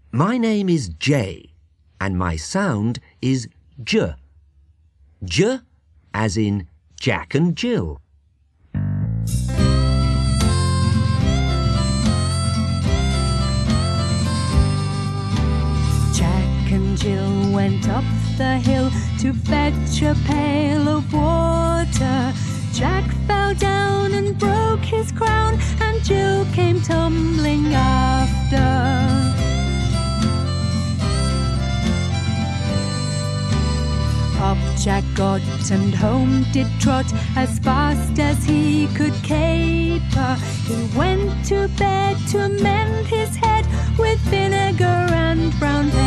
My name is J, and my sound is J. J as in Jack and Jill. Jack and Jill went up the hill to fetch a pail of water. Jack fell down and broke his crown, and Jill came tumbling after. Up Jack got and home did trot as fast as he could caper. He went to bed to mend his head with vinegar and brown paper.